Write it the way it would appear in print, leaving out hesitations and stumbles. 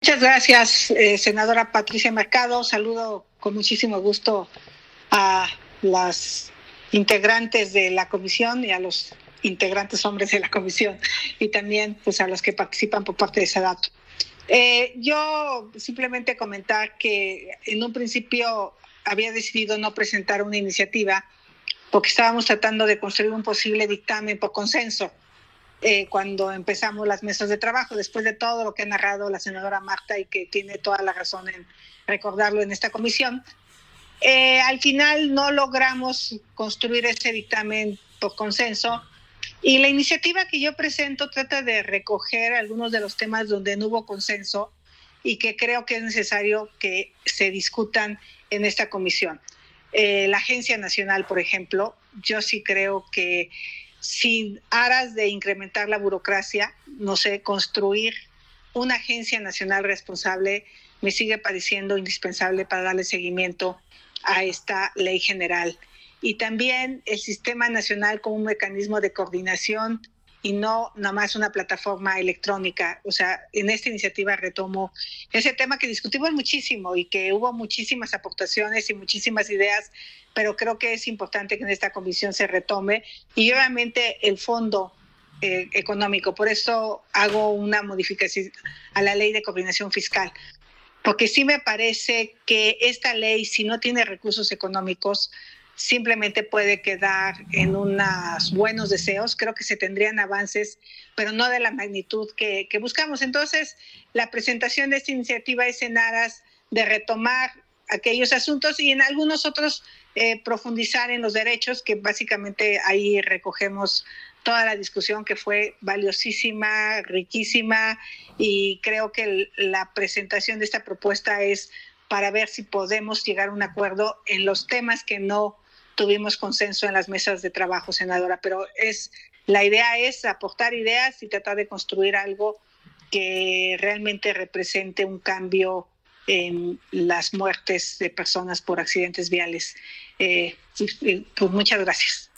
Muchas gracias, senadora Patricia Mercado. Saludo con muchísimo gusto a las integrantes de la comisión y a los integrantes hombres de la comisión y también pues a los que participan por parte de SEDATU. Yo simplemente comentar que en un principio había decidido no presentar una iniciativa porque estábamos tratando de construir un posible dictamen por consenso cuando empezamos las mesas de trabajo, después de todo lo que ha narrado la senadora Marta y que tiene toda la razón en recordarlo en esta comisión. Al final no logramos construir ese dictamen por consenso y la iniciativa que yo presento trata de recoger algunos de los temas donde no hubo consenso y que creo que es necesario que se discutan en esta comisión. La Agencia Nacional, por ejemplo, yo sí creo que sin aras de incrementar la burocracia, no sé, construir una agencia nacional responsable me sigue pareciendo indispensable para darle seguimiento a esta ley general. Y también el Sistema Nacional como un mecanismo de coordinación y no nada más una plataforma electrónica. O sea, en esta iniciativa retomo ese tema que discutimos muchísimo y que hubo muchísimas aportaciones y muchísimas ideas, pero creo que es importante que en esta comisión se retome y obviamente el fondo económico. Por eso hago una modificación a la ley de coordinación fiscal, porque sí me parece que esta ley, si no tiene recursos económicos, simplemente puede quedar en unos buenos deseos. Creo que se tendrían avances, pero no de la magnitud que buscamos. Entonces, la presentación de esta iniciativa es en aras de retomar aquellos asuntos y en algunos otros profundizar en los derechos, que básicamente ahí recogemos toda la discusión que fue valiosísima, riquísima, y creo que la presentación de esta propuesta es para ver si podemos llegar a un acuerdo en los temas que no tuvimos consenso en las mesas de trabajo, senadora, pero la idea es aportar ideas y tratar de construir algo que realmente represente un cambio en las muertes de personas por accidentes viales. Pues muchas gracias.